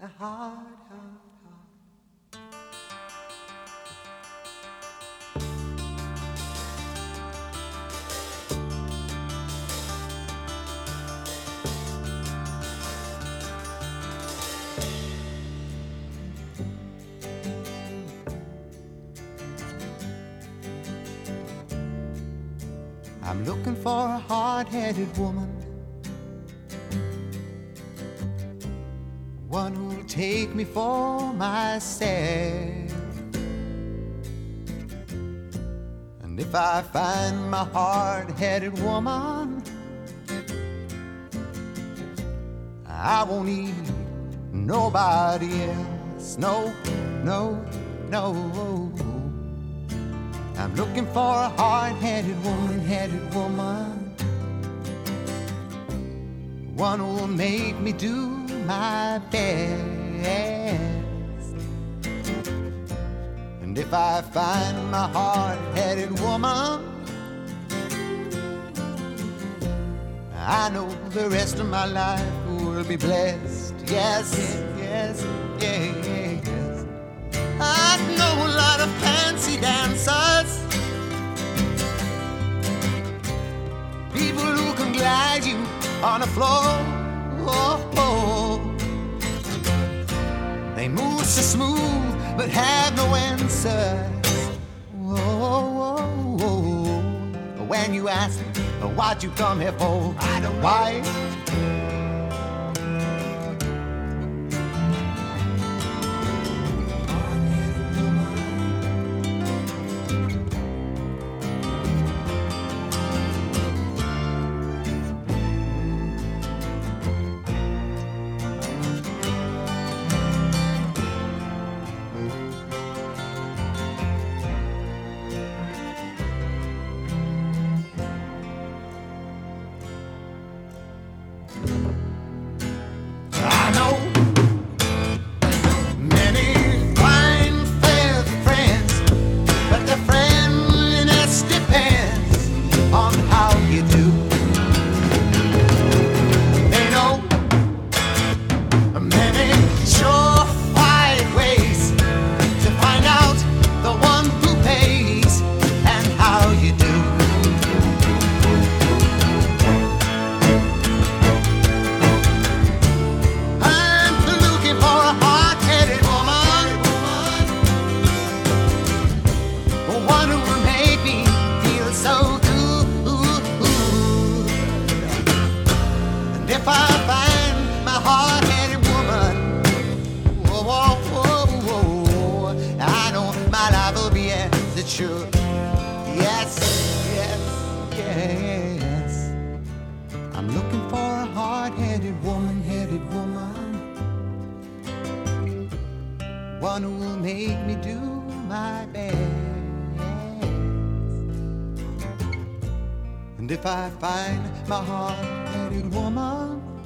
hard. I'm looking for a hard-headed woman, one who'll take me for myself. And if I find my hard-headed woman, I won't need nobody else. No, no, no. I'm looking for a hard-headed woman, one who'll make me do my best. And if I find my hard-headed woman, I know the rest of my life will be blessed. Yes, yes, yes. I know a lot of fancy dancers, people who can glide you on the floor. They move so smooth but have no answers. When you ask what you come here for, I don't know why. Yes, yes, yes. I'm looking for a hard-headed woman, one who will make me do my best. And if I find my hard-headed woman,